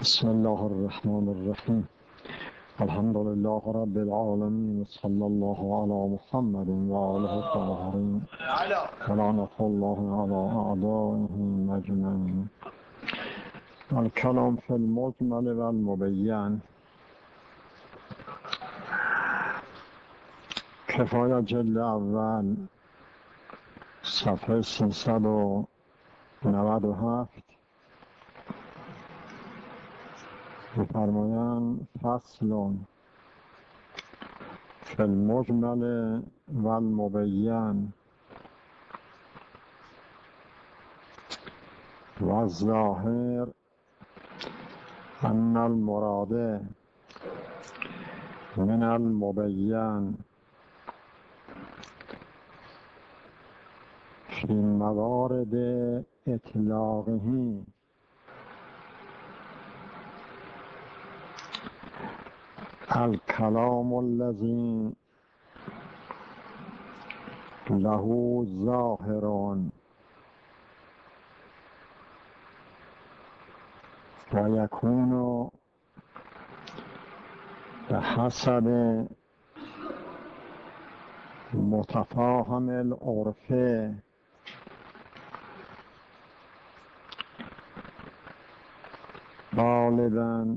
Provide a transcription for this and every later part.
بسم الله الرحمن الرحیم. الحمد لله رب العالمین، صلی الله علی محمد و آله الطاهرین و لعنة الله علی اعدائهم اجمعین. الکلام فی المجمل و المبین. کفایه جلد اول، صفحه 397. می‌فرمایند فصل فی المجمل و المبین و الظاهر ان المراد من المبین فی موارد اطلاقه الکلام الذی له ظاهر و یکون بحسب متفاهم العرف غالبا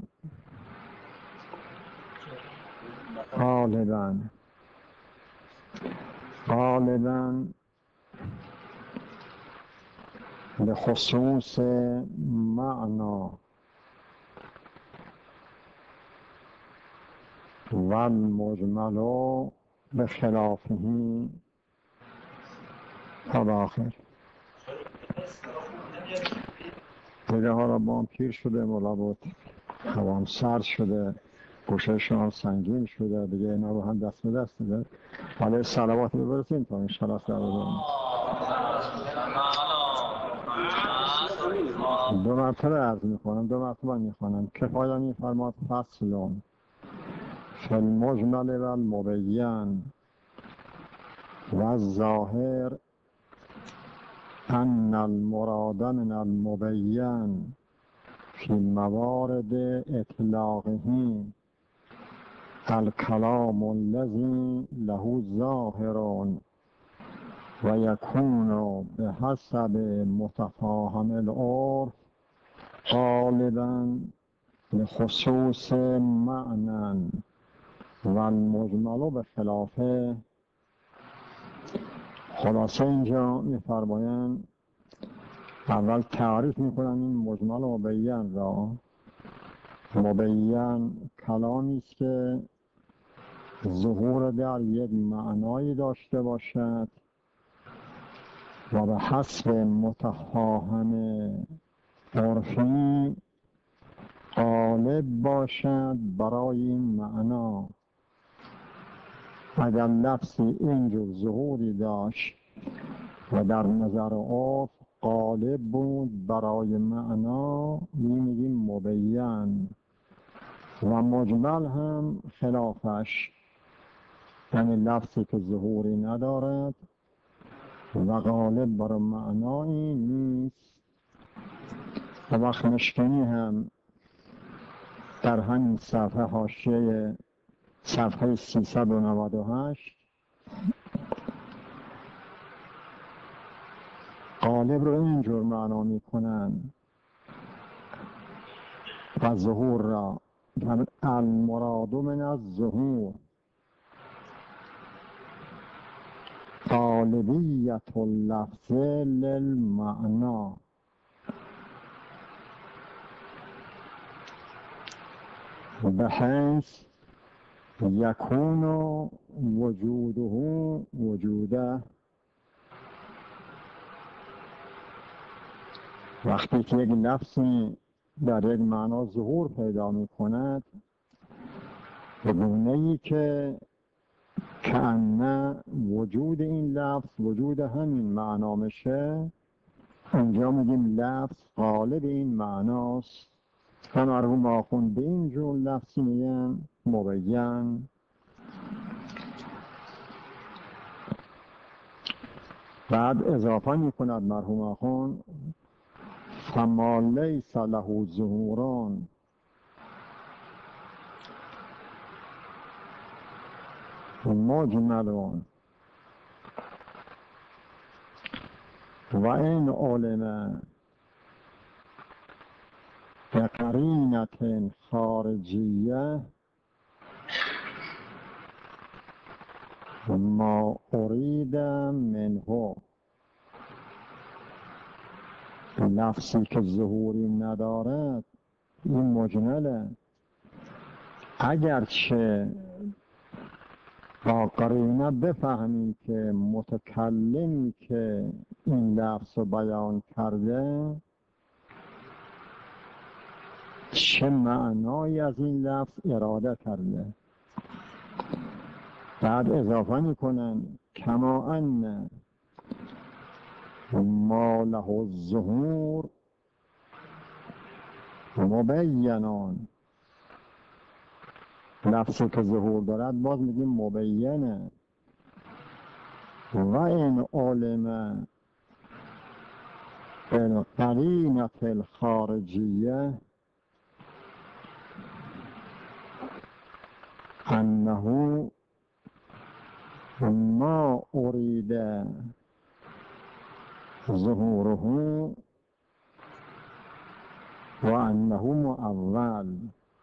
بخصوص معنی و المجمل بخلافه اواخر. دیگه حالا با هم پیر شده، ملابط هوام سرد شده، گوشهشون هم سنگین شده، دیگه اینا رو هم دست به دست داده. حالا صلوات ببرسیم تا انشاءالله سر بزنیم. دو مرتبه عرض میکنم، دو مرتبه میخوانم. کفایه میفرماد فصل فی المجمل و المبین و الظاهر ان المراد من المبین فی موارد اطلاقه الکلام الذی له ظاهر و یکون بحسب متفاهم العرف غالبا لخصوص معنی و المجمل به خلافه. خلاصه اینجا میفرمایند اول تعریف میکنن این مجمل و مبین را. مبین کلامی است که ظهور در یک معنایی داشته باشد و به حسب متفاهم عرفی غالب باشد برای این معنا. اگر لفظی اینجور ظهوری داشت و در نظر عرف غالب بود برای معنا، میگیم مبین. و مجمل هم خلافش، یعنی لفظی که ظهوری ندارد و غالب برای معنایی نیست. و وقت مشکنی هم در همین صفحه حاشیه صفحه 398 غالب رو اینجور معنا میکنن و ظهور را المراد من الظهور غالبیت اللفظ للمعنا، بحیث یکون وجوده وجوده. وقتی که یک لفظی در یک معنا ظهور پیدا می کند به گونه‌ای که کأن وجود این لفظ وجود همین معنا میشه، اینجا میگیم لفظ غالب این معناست و مرحوم آخوند به اینجور لفظی میگن مبین. بعد اضافه میکند مرحوم آخوند فما لیس له ظهوران مجمل و این علم بقرینة خارجیه ما ارید منه، لفظی که ظهوری ندارد این مجمله، اگرچه با قرینه بفهمیم که متکلمی که این لفظ رو بیان کرده چه معنایی از این لفظ اراده کرده. بعد اضافه میکنن کما ان ما له الظهور مبینان، لفظی که ظهور دارد باز میگیم مبینه. و این علم بالقرینة الخارجیه انه ما ارید ظهوره و انه مؤول.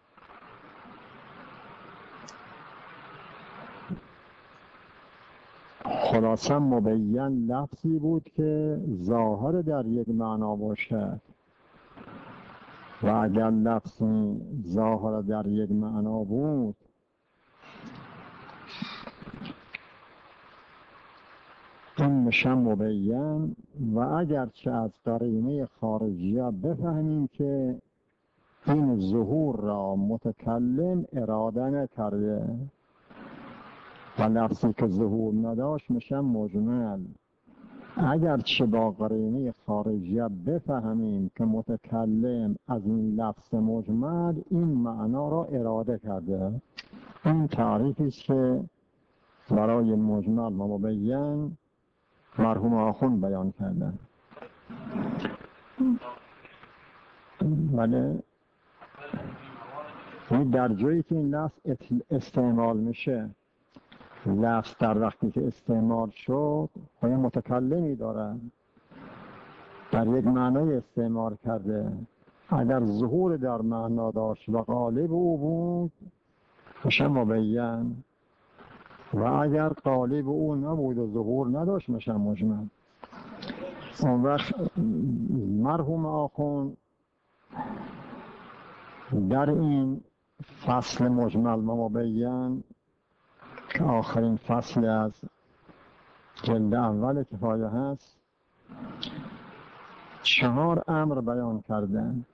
خلاصه مبین لفظی بود که ظاهر در یک معنا باشد و اگر لفظی ظاهر در یک معنا بود این میشه مبین. و اگرچه از قرینه خارجیه بفهمیم که این ظهور را متکلم اراده نکرده و لفظی که ظهور نداشت میشه مجمل، اگرچه با قرینه خارجیه بفهمیم که متکلم از این لفظ مجمل این معنا را اراده کرده. این تعریفی است که برای مجمل و مبین مرحوم آخوند بیان کردن. بله، این در جایی که این لفظ استعمال میشه، لفظ در وقتی که استعمال شد خواهی متکلمی داره در یک معنای استعمال کرده، اگر ظهور در معنا داشت و غالب او بود میشه مبین و اگر غالب او نبود و ظهور نداشت میشه مجمل. اون وقت مرحوم آخوند در این فصل مجمل و مبین که آخرین فصل از جلد اول کفایه هست 4 امر بیان کردن.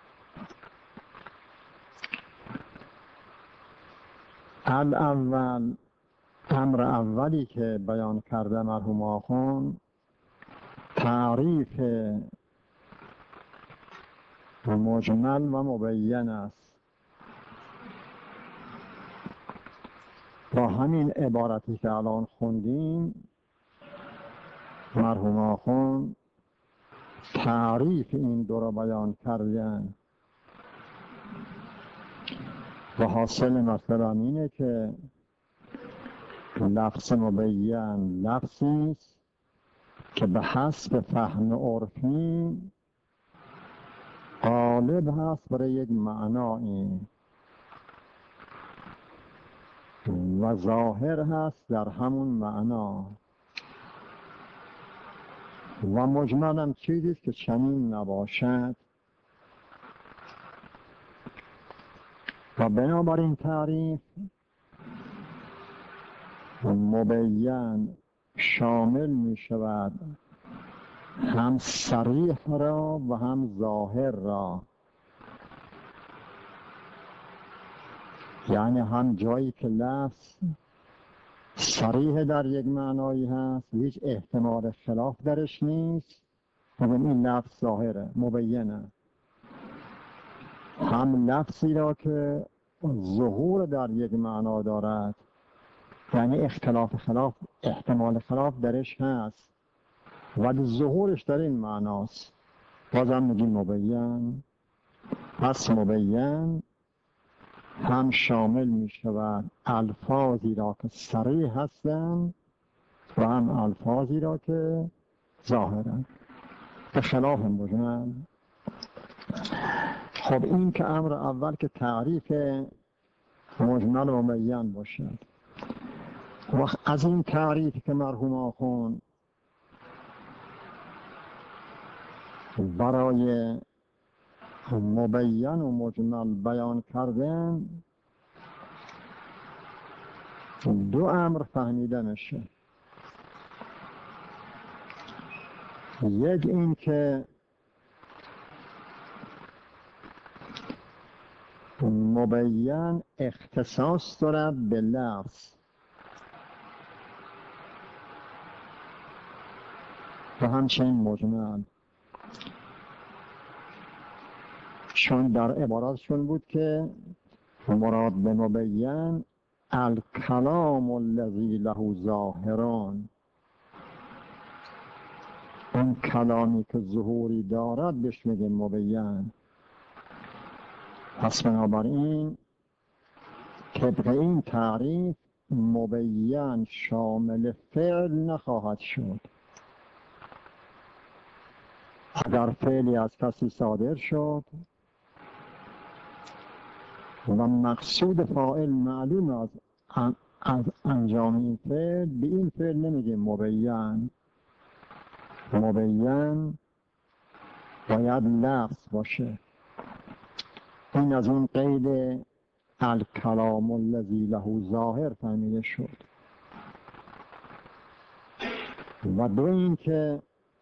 الاول، امر اولی که بیان کرده مرحوم آخوند تعریف مجمل و مبین است. با همین عبارتی که الان خوندیم مرحوم آخوند تعریف این دو را بیان کردن و حاصل مطلب اینه که لفظ مبین لفظی است که به حسب فهم عرفی غالب هست برای یک معنایی و ظاهر هست در همون معنا و مجمل هم چیزی است که چنین نباشد. و بنابراین تعریف مبین شامل می شود هم صریح را و هم ظاهر را، یعنی هم جایی که لفظ صریح در یک معنایی هست هیچ احتمال خلاف درش نیست و این لفظ ظاهره مبینه، هم لفظی را که ظهور در یک معنا دارد یعنی احتمال خلاف درش هست ولی ظهورش در این معناست بازم میگیم مبین. پس مبین هم شامل می شود الفاظی را که صریح هستند و هم الفاظی را که ظاهرند، به خلاف مجمل. خب این که امر اول که تعریف مجمل و مبین باشد. وقت از این تعریفی که مرحوم آخوند برای مبین و مجمل بیان کردن، دو امر فهمیده میشه. یک این که مبین اختصاص دارد به لفظ و همچنین مجمل، چون در عباراتشون بود که مراد به مبین الکلام الذی له ظاهران، اون کلامی که ظهوری دارد بهش میگه مبین. پس بنابراین طبق این تعریف مبین شامل فعل نخواهد شد. اگر فعلی از کسی صادر شد و مقصود فاعل معلوم از انجام این فعل، به این فعل نمیگه مبین. مبین باید لفظ باشه. این از اون قید الکلام الذی له ظاهر فهمیده شد. و دو این که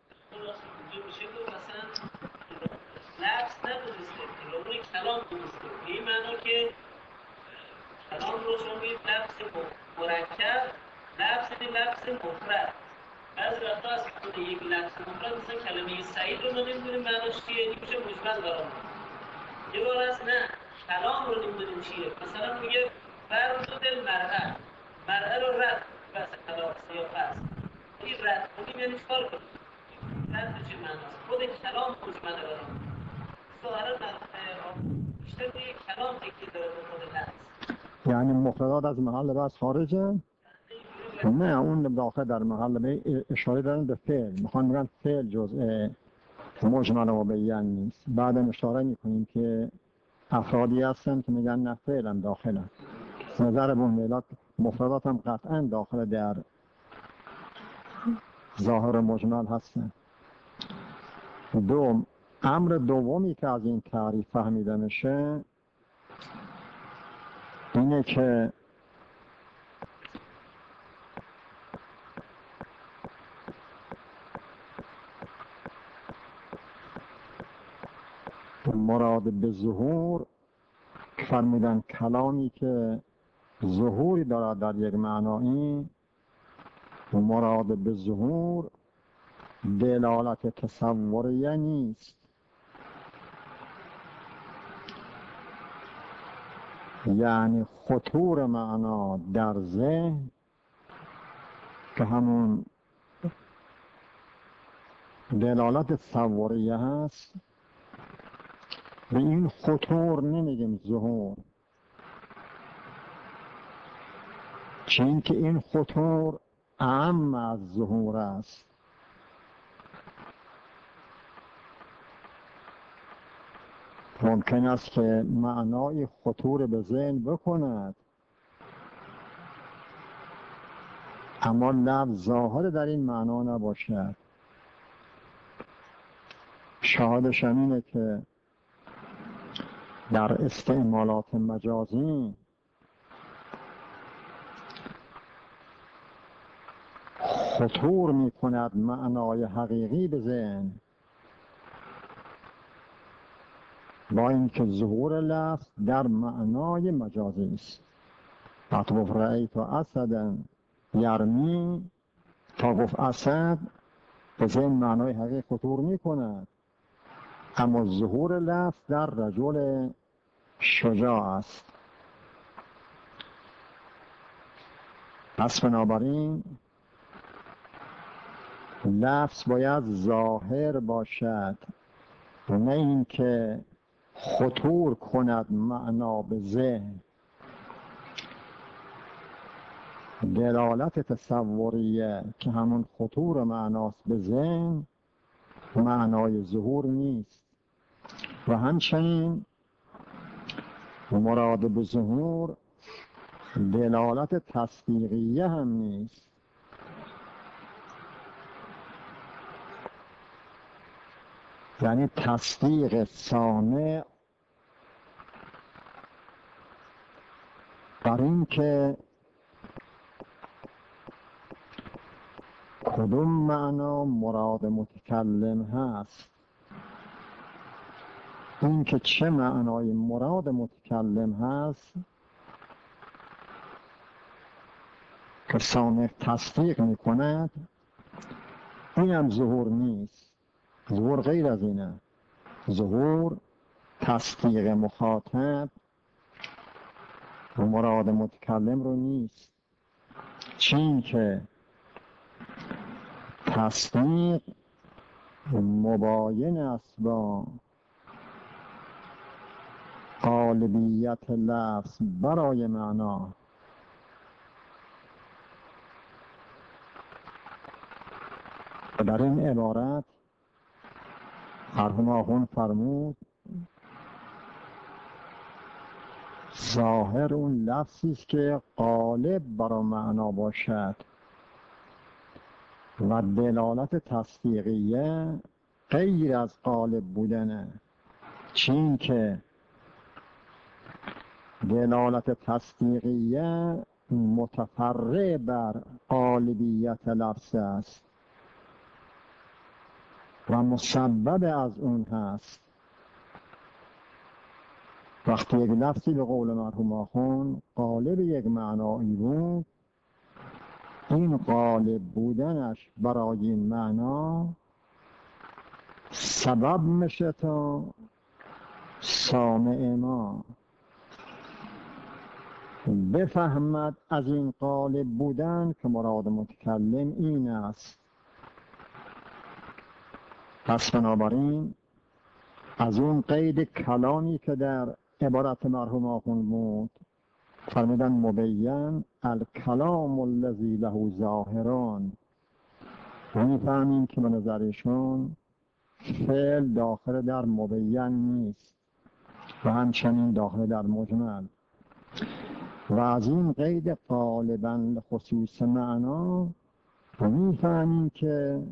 لفظ ندونسته که کلام دونسته، به این معنا که کلام رو شما بید لفظ مرکب، لفظ مفرد. بعضی وقتا از خود یک لفظ مفرد مثلا کلمه سعید رو ما نمیدونیم معناش چیه، این میشه مجمل برامون. یه بار هست نه کلام رو نمیدونیم چیه، مثلا میگه فرد المرأة، مرأة رو رد بس کلام سیاق هست. این رد کنیم یعنی چکار کنیم؟ رد چه معناست؟ خود کلام مجمل برامون. ظاهرا بیشتر به یک کلام تکیه داره به خود لفظ. یعنی مفردات از محل بحث خارجه؟ نه، اون داخل در محل به اشاره دارن به فعل. میخوان میگن فعل جزء مجمل و مبین نیست. بعدم اشاره میکنیم که افرادی هستن که میگن نه فعل هم داخلن. نظر بون مفردات هم قطعا داخل در ظاهر مجمل هستن. امر دومی که از این تعریف فهمیده میشه اینه که مراد به ظهور فرمودن کلامی که ظهوری دارد در یک معنایی، مراد به ظهور دلالت تصوریه نیست. یعنی خطور معنا در ذهن که همون دلالت تصوریه هست، به این خطور نمیگیم ظهور، چون که این خطور اعم از ظهور است. ممکن است که معنای خطور به ذهن بکند اما لفظ ظاهر در این معنا نباشد. شاهدش اینه که در استعمالات مجازی خطور می کند معنای حقیقی به ذهن، با اینکه ظهور لفظ در معنای مجازی است. حتی گفت رأیت اسدا یرمی، تا گفت اسد به ذهن معنای حقیقی خطور می کند، اما ظهور لفظ در رجل شجاع است. پس بنابراین لفظ باید ظاهر باشد، نه اینکه خطور کند معنا به ذهن. دلالت تصوریه که همون خطور معناست به ذهن، معنای ظهور نیست. و همچنین مراد به ظهور دلالت تصدیقیه هم نیست. یعنی تصدیق سامع بر این که کدوم معنا مراد متکلم هست. این که چه معنای مراد متکلم هست که سامع تصدیق می کند، این هم ظهور نیست. ظهور غیر از اینه. ظهور تصدیق مخاطب مراد متکلم رو نیست. چین که تصدیق مباین است با غالبیت لفظ برای معنا. و در این عبارت مرحوم آخوند فرمود ظاهر اون لفظی است که غالب برای معنا باشد و دلالت تصدیقیه غیر از غالب بودنه. چین که دلالت تصدیقیه متفرع بر غالبیت لفظ است و مسبب از اون هست. وقتی یک لفظی به قول مرحوم آخوند غالب یک معنایی بود، این غالب بودنش برای این معنا سبب میشه تا سامع ما بفهمد از این غالب بودن که مراد متکلم این است. پس بنابراین از اون قید کلامی که در عبارت مرحوم آخوند بود فرمودن مبین الکلام الذی له ظاهران، و میفهمیم که به نظرشون فعل داخل در مبین نیست و همچنین داخل در مجمل. و از این قید غالباً خصوص معنا میفهمیم که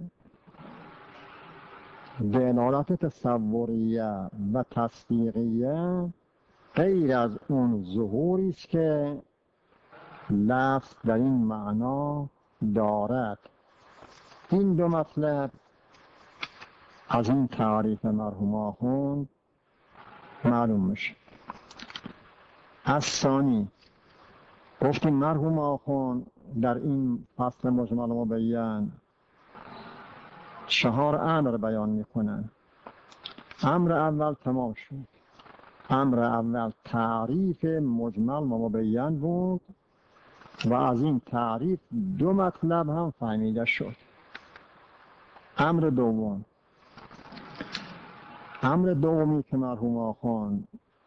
دلالت تصوریه و تصدیقیه غیر از اون ظهوری است که لفظ در این معنا دارد. این دو مطلب از این تعریف مرحوم آخوند معلوم میشه. از ثانی گفتیم مرحوم آخوند در این فصل مجمل مبین 4 امر بیان میکنن. امر اول تمام شد. امر اول تعریف مجمل و مبین بود و از این تعریف 2 مطلب هم فهمیده شد. امر دوم، امر دومی که مرحوم آخوند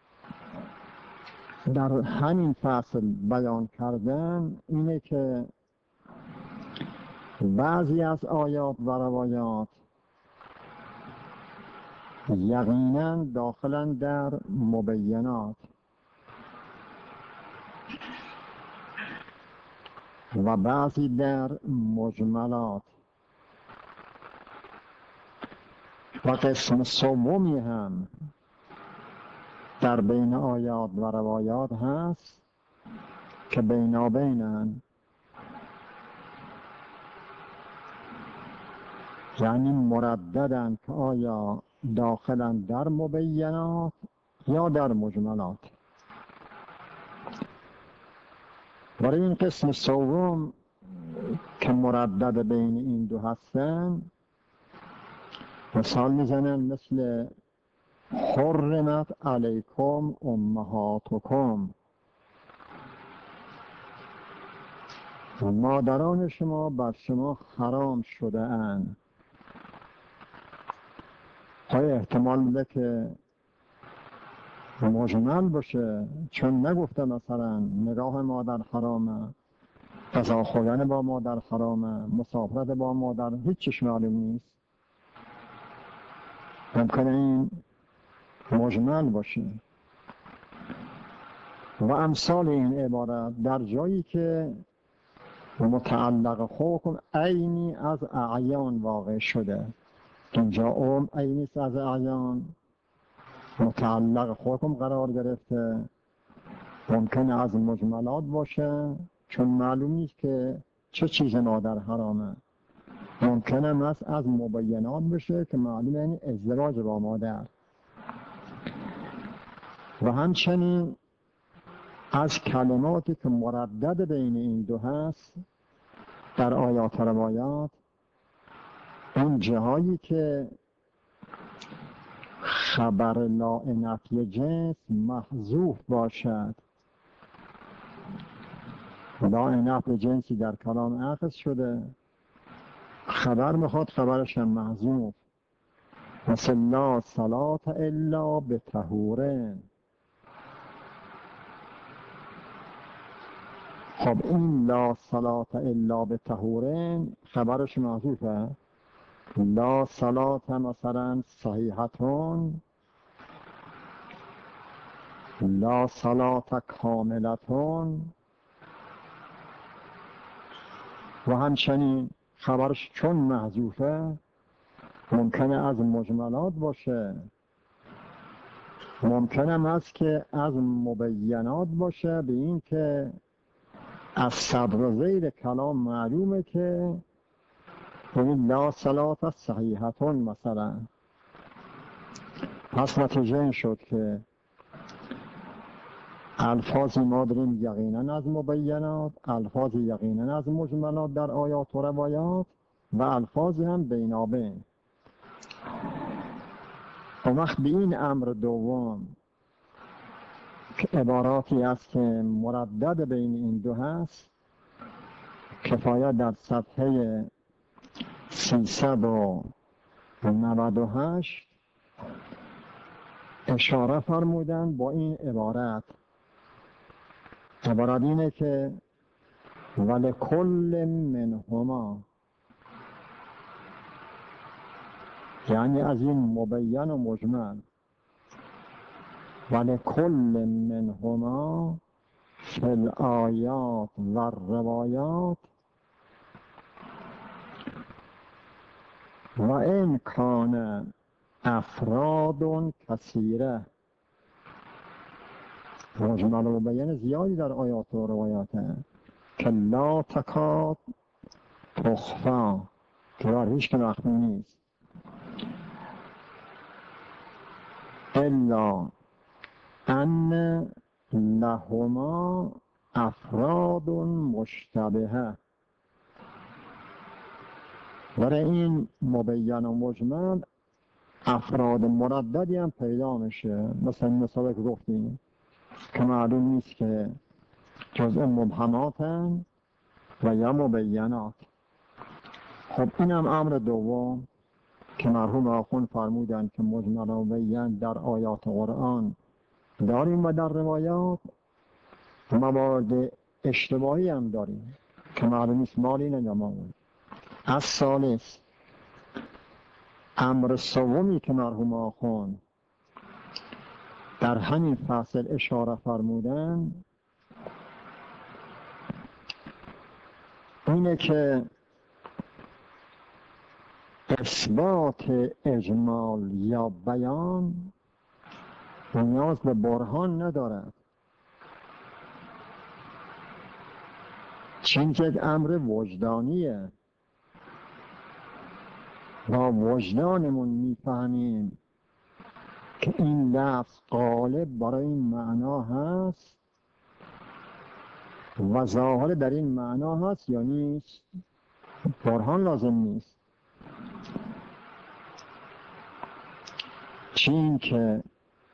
در همین فصل بیان کردن اینه که بعضی از آیات و روایات یقیناً داخلن در مبینات و بعضی در مجملات و قسم سومی هم در بین آیات و روایات هست که بینابینن، یعنی مرددن که آیا داخلن در مبینات یا در مجملات. برای این قسم سوم که مردد بین این دو هستن مثال میزنن مثل حرمت علیکم امهاتکم، مادران شما بر شما حرام شده اند. های احتمال میده که مجمل باشه، چون نگفته مثلا نگاه مادر حرامه، غذا خوردن با مادر حرامه، مسافرت با مادر، هیچ چیش معلوم نیست. ممکنه این مجمل باشه. و امثال این عبارت در جایی که متعلق حکم عینی از اعیان واقع شده، اینجا عینی از اعیان متعلق حکم قرار گرفته، ممکنه از مجملات باشه چون معلوم نیست که چه چیز مادر حرامه، ممکنه از مبینات بشه که معلومه یعنی ازدواج با مادر. و همچنین از کلماتی که مردد بین این دو هست در آیات و روایات، اون جاهایی که خبر لا نفی جنس محذوف باشد، لا نفی جنسی در کلام اخذ شده، خبر میخواد خبرش هم محذوف، مثل لا صلاة الا بطهورن. خب این لا صلاة الا بطهورن خبرش محذوفه، لا صلاة مثلا صحیحتون، لا صلاة کاملتون، و همچنین خبرش چون محذوفه ممکنه از مجملات باشه، ممکنه است که از مبینات باشه، به این که از صدر و زیر کلام معلومه که یعنی لا صلاة صحیحتون مثلا. پس نتیجه این شد که الفاظی ما داریم یقینا از مبینات، الفاظی یقینا از مجملات در آیات و روایات، و الفاظی هم بینابین. و وقت به این امر دوم که عباراتی هست که مردد بین این دو هست، کفایت در صفحه 398 اشاره فرمودن با این عبارت. عبارت اینه که ولکل منهما، یعنی از این مبین و مجمل، ولکل منهما فی الآیات و الروایات و این کان افراد کثیره. مجمل و مبین زیادی در آیات و روایاته که لا تکاد تخفا، که بر هیچ که مخفی نیست، الا ان لهما افراد مشتبهه. برای این مبین و مجمل افراد مرددی هم پیدا میشه، مثلا مثال که گفتیم که معلوم نیست که جزء مبهماتن و یا مبینات. خب این هم امر دوم که مرحوم آخوند فرمودن که مجمل و مبین در آیات قرآن داریم و در روایات، موارد اشتباهی هم داریم که معلوم نیست مالی نجمعون. از ثالث امر سومی که مرحوم آخوند در همین فصل اشاره فرمودن اینه که اثبات اجمال یا بیان نیاز به برهان ندارد، چون که امر وجدانیه، با وجدانمون میفهمیم که این لفظ غالب برای این معنا هست و ظاهر در این معنا هست یا نیست، برهان لازم نیست. چون که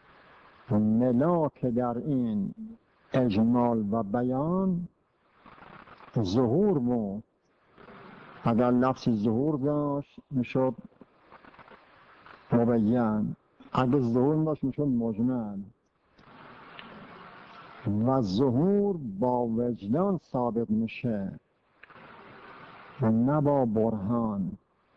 ملاک در این اجمال و بیان ظهور بود. اگر لفظ ظهور داشت میشد مبین، اگر ظهور داشت میشد مجمل. و ظهور با وجدان ثابت میشه نه با برهان.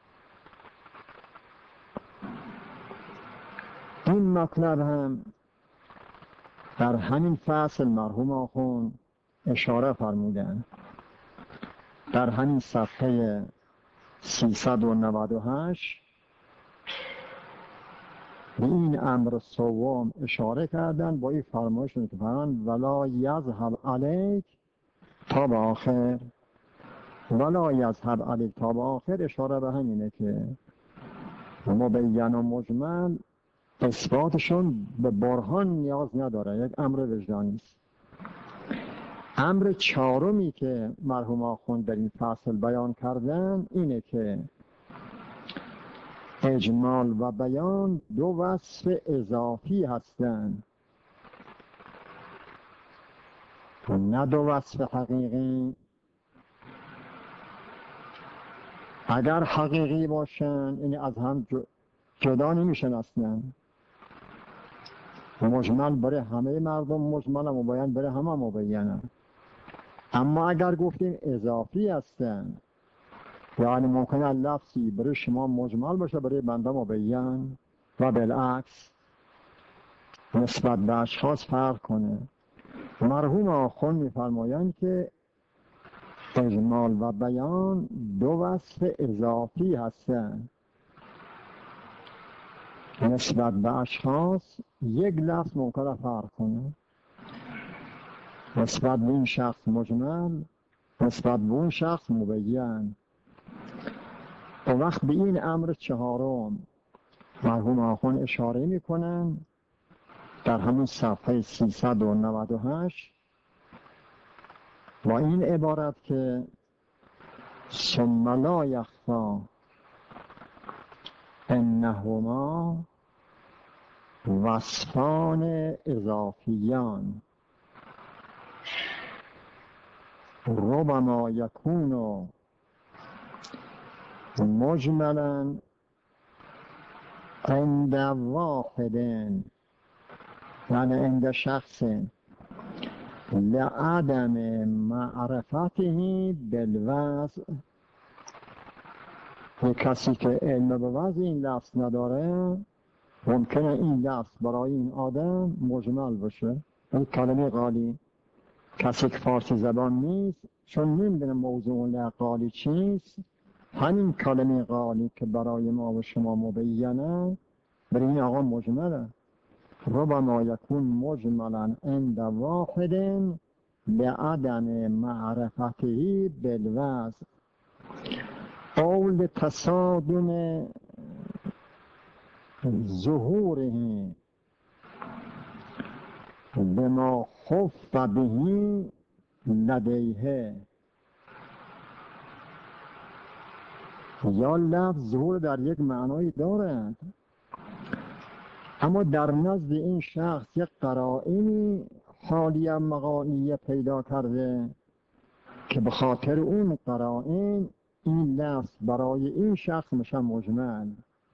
این مطلب هم در همین فصل مرحوم آخوند اشاره فرمودن. در همین صفحه 398 به این امر سوم اشاره کردن با این فرمایشون که فرمان ولا یذهب علیک تا به آخر. ولا یذهب علیک تا به آخر اشاره به همینه که مبین و مجمل اثباتشون به برهان نیاز نداره، یک امر وجدانی است. امر چهارمی که مرحوم آخوند در این فصل بیان کردن اینه که اجمال و بیان دو وصف اضافی هستند، نه دو وصف حقیقی. اگر حقیقی باشن یعنی از هم جدا نمیشن اصلا. مجمل برای همه مردم مجمل، مبین برای همه مبینه. اما اگر گفتیم اضافی هستن، یعنی ممکنه لفظی برای شما مجمل باشه برای بنده مبین و بالعکس نسبت به اشخاص فرق کنه. مرحوم آخوند می‌فرمایند که اجمال و بیان دو وصف اضافی هستند. نسبت به اشخاص یک لفظ ممکنه فرق کنه، نسبت به این شخص مجمل، نسبت به اون شخص مبین. و وقت به این امر چهارم مرحوم آخوند اشاره میکنن در همون صفحه 398 با این عبارت که ثم لا یخفی انهما وصفان اضافیان ربما یکون مجملا عند واحد، یعنی عند شخص لعدم معرفته بالوضع. یک کسی که علم به وضع این لفظ نداره ممکنه این لفظ برای این آدم مجمل باشه. این کلمه قالی، کسی که فارسی زبان نیست چون نمیدونه موضوع قالی چیست، همین کلمه قالی که برای ما و شما مبینه برای این آقا مجمله. ربما یکون مجملا عند واحد لعدم معرفته بالوضع او لتصادم ظهوره بما خف به لدیه. یا لفظ ظهور در یک معنایی دارد اما در نزد این شخص یک قرائنی حالیه مقالیه پیدا کرده که به خاطر اون قرائن این لفظ برای این شخص میشه مجمل،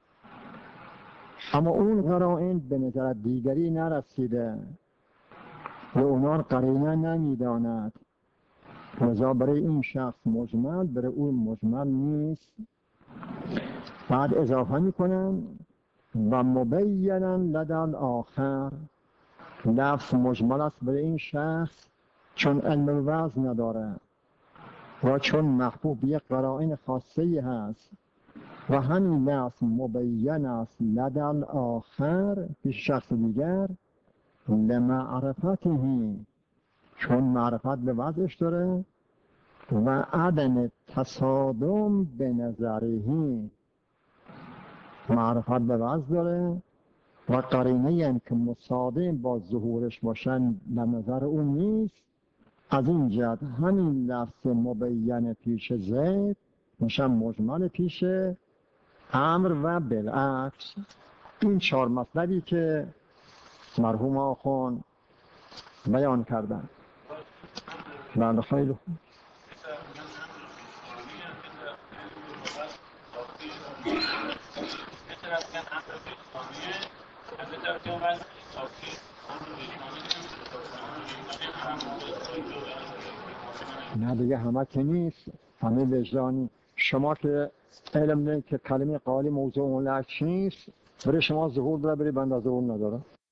اما اون قرائن به نظر دیگری نرسیده و اونان قرینه نمیداند، لذا برای این شخص مجمل برای اون مجمل نیست. بعد اضافه میکنن و مبینا لدى آخر، لفظ مجمل است برای این شخص چون علم وضع نداره و چون محبوب یک قرائن خاصی هست و همین لفظ مبین است لدى آخر پیش شخص دیگر لمعرفته، چون معرفت به وضعش داره و عدم تصادم به نظرهی، معرفت به وضع داره و قرینه هم که مصادم با ظهورش باشن به نظر اون نیست. از این جهت همین لفظ مبین پیش زید میشه مجمل پیش امر و بالعکس. این چهار مطلبی که مرحوم آخوند بیان کردن. بله خیلی خوب. نه دیگه همه که نیست، همه وجدانی. شما که علم دارید که کلمه قالی موضوع اون لفظ چیست، برای شما ظهور داره، برای بنده ظهور نداره.